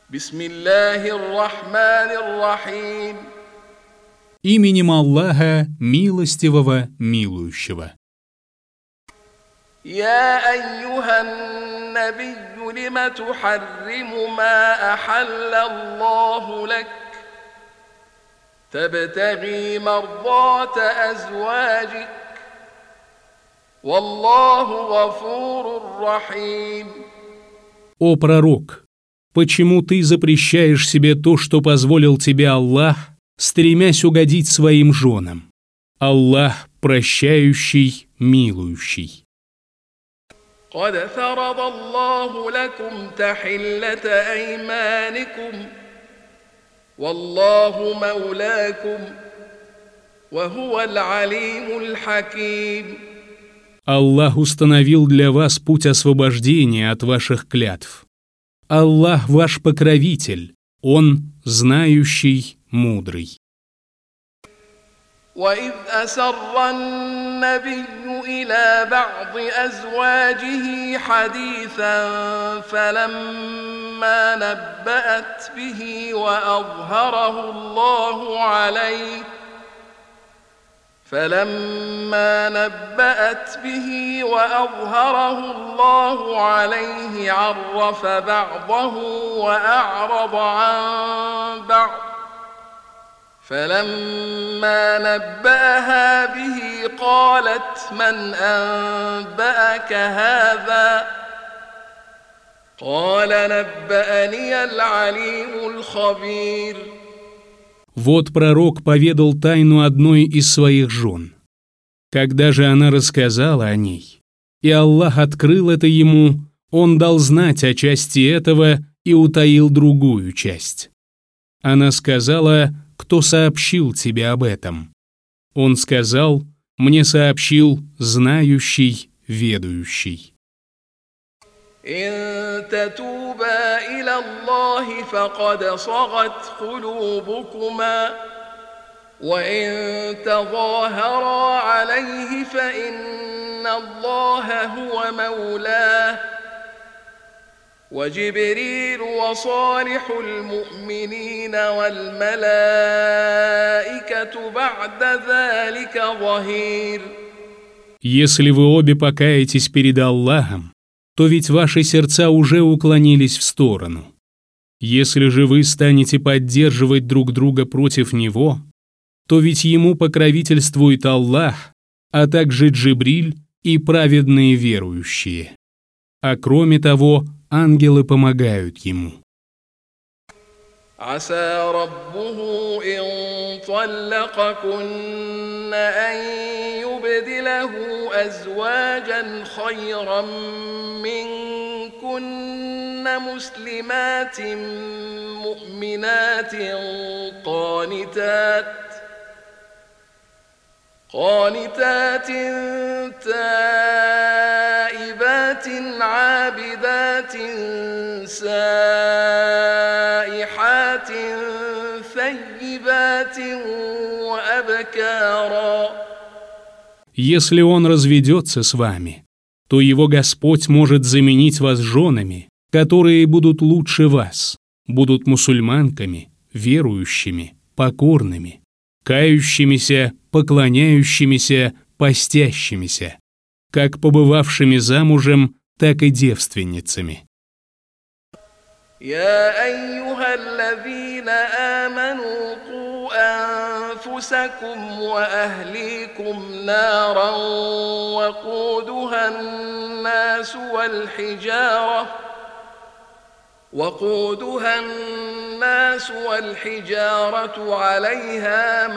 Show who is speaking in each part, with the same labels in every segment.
Speaker 1: بسم الله الرحمن الرحيم.
Speaker 2: Именем Аллаха, милостивого, милующего.
Speaker 1: يا أيها النبي لم تحرم ما أحل الله لك تبتغي مرضات أزواجك والله غفور رحيم.
Speaker 2: О пророк, почему ты запрещаешь себе то, что позволил тебе Аллах, стремясь угодить своим женам? Аллах прощающий, милующий.
Speaker 1: قد فرض الله لكم تحلة أيمانكم والله مولاكم وهو العليم الحكيم.
Speaker 2: Аллах установил для вас путь освобождения от ваших клятв. Аллах ваш покровитель, Он знающий, мудрый.
Speaker 1: وإذ أسر النبي إلى بعض أزواجه حديثا فلما نبأت به وأظهره الله عليه عرف بعضه وأعرض عن بعض فلما نبأها به قالت من أنبأك هذا قال نبأني العليم الخبير.
Speaker 2: Вот пророк поведал тайну одной из своих жен. Когда же она рассказала о ней, и Аллах открыл это ему, Он дал знать о части этого и утаил другую часть. Она сказала: «Кто сообщил тебе об этом?» Он сказал: «Мне сообщил знающий, ведающий».
Speaker 1: إن تتوبا إلى الله فقد صغت قلوبكما وإن تظاهرا عليه فإن الله هو مولاه وجبريل وصالح المؤمنين والملائكة بعد ذلك ظهير.
Speaker 2: Если вы обе покаетесь перед Аллахом, то ведь ваши сердца уже уклонились в сторону. Если же вы станете поддерживать друг друга против Него, то ведь Ему покровительствует Аллах, а также Джибриль и праведные верующие. А кроме того, ангелы помогают Ему.
Speaker 1: عسى ربه إن طلقكن أن يبدله أزواجا خيرا منكن مسلمات مؤمنات قانتات تائبات عابدات سائحات ثيبات وأبكارا.
Speaker 2: Если он разведется с вами, то его Господь может заменить вас женами, которые будут лучше вас, будут мусульманками, верующими, покорными, кающимися, поклоняющимися, постящимися, как побывавшими замужем, так и девственницами.
Speaker 1: يا أيها الذين آمنوا قوا أنفسكم وأهليكم نارا وقودها الناس والحجارة عليها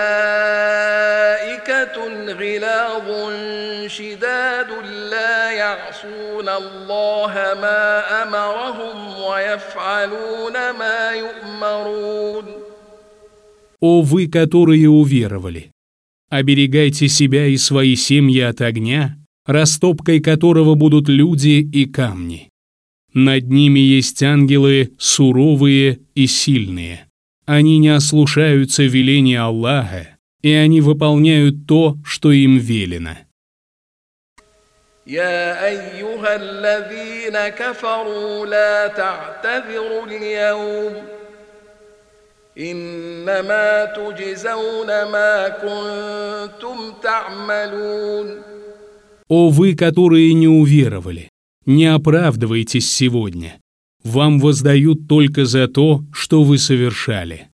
Speaker 1: ملائكة غلاظ شداد لا يعصون الله ما أمرهم ويفعلون ما يؤمرون.
Speaker 2: О вы, которые уверовали! Оберегайте себя и свои семьи от огня, растопкой которого будут люди и камни. Над ними есть ангелы суровые и сильные. Они не ослушаются веления Аллаха, и они выполняют то, что им велено.
Speaker 1: يا أيها الذين كفروا لا تعتذروا اليوم إنما تجزون ما كنتم تعملون.
Speaker 2: О вы, которые не уверовали, не оправдывайтесь сегодня. Вам воздают только за то, что вы совершали.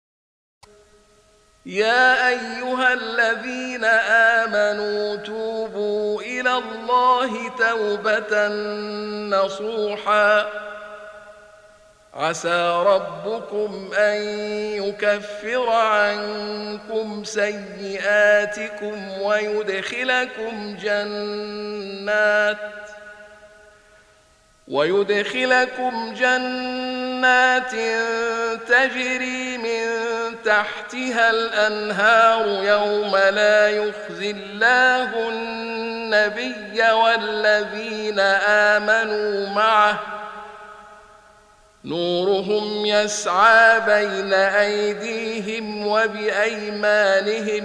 Speaker 1: يا أيها الذين آمنوا توبوا إلى الله توبة نصوحا عسى ربكم أن يكفر عنكم سيئاتكم ويدخلكم جنات تجري من تحتها الأنهار يوم لا يخزي الله النبي والذين آمنوا معه نورهم يسعى بين أيديهم وبأيمانهم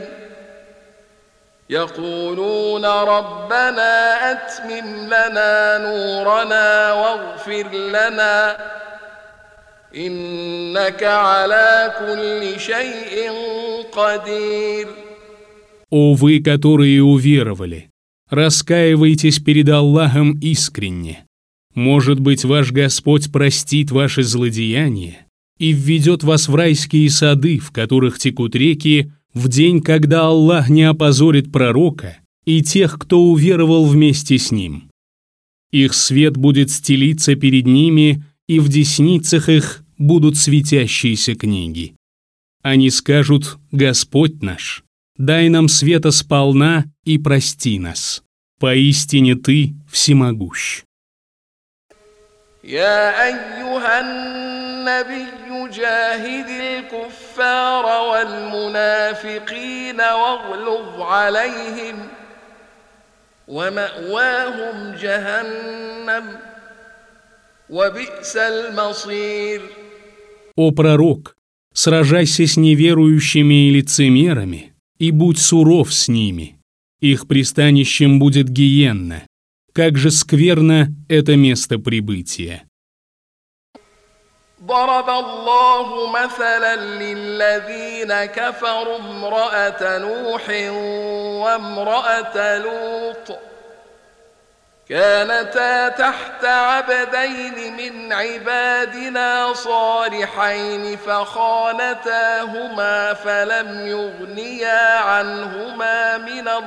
Speaker 1: يقولون ربنا أتمم لنا نورنا واغفر لنا إنك على كل شيء قدير.
Speaker 2: О вы, которые уверовали, раскаивайтесь перед Аллахом искренне. Может быть, ваш Господь простит ваши злодеяния и введет вас в райские сады, в которых текут реки, в день, когда Аллах не опозорит пророка и тех, кто уверовал вместе с ним. Их свет будет стелиться перед ними, и в десницах их будут светящиеся книги. Они скажут: «Господь наш, дай нам света сполна и прости нас. Поистине Ты всемогущ».
Speaker 1: يا أيها النبي جاهد الكفار والمنافقين واغلظ عليهم ومأواهم جهنم وبئس المصير.
Speaker 2: О пророк, сражайся с неверующими и лицемерами, и будь суров с ними. Их пристанищем будет гиенна. Как же скверно это место прибытия.
Speaker 1: ضرب الله مثلا للذين كفروا امرأة نوح وامرأة لوط كانتا تحت عبدين من عبادنا صالحين فخانتاهما فلم يغنيا عنهما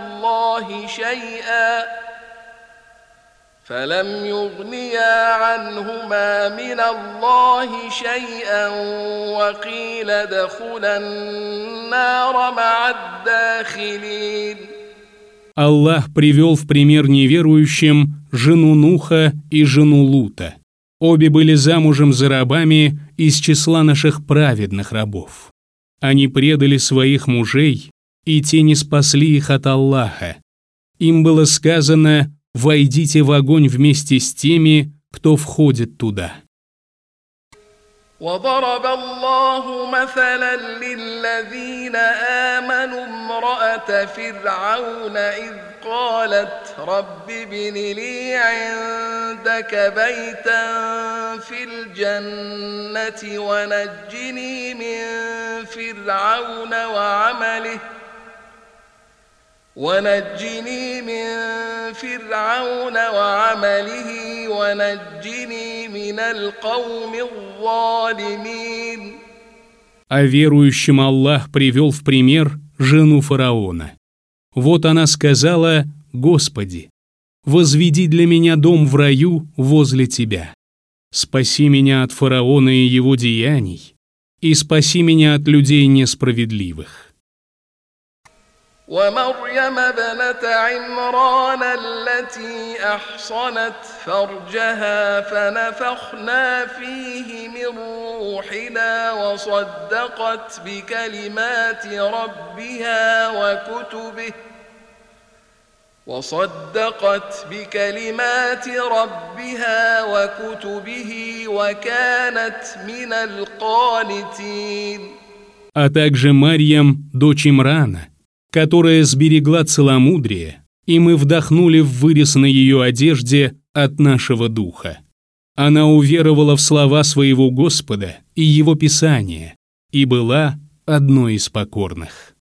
Speaker 1: من الله شيئا وقيل ادخلا النار مع الداخلين.
Speaker 2: Аллах привел в пример неверующим жену Нуха и жену Лута. Обе были замужем за рабами из числа наших праведных рабов. Они предали своих мужей, и те не спасли их от Аллаха. Им было сказано: «Войдите в огонь вместе с теми, кто входит туда».
Speaker 1: وضرب الله مثلا للذين آمنوا امرأة فرعون إذ قالت رب ابن لي عندك بيتا في الجنة ونجني من فرعون وعمله ونجني من القوم الظالمين.
Speaker 2: А верующим Аллах привел в пример жену фараона. Вот она сказала: «Господи, возведи для меня дом в раю возле Тебя. Спаси меня от фараона и его деяний, и спаси меня от людей несправедливых».
Speaker 1: ومريم ابنة عمران التي أحصنت فرجها فنفخنا فيه من روحنا وصدقت بكلمات ربها وكتبه وكانت من القانتين.
Speaker 2: А также Марьям, дочь Имрана, которая сберегла целомудрие и мы вдохнули в вырез на ее одежде от нашего духа. Она уверовала в слова своего Господа и Его Писания и была одной из покорных.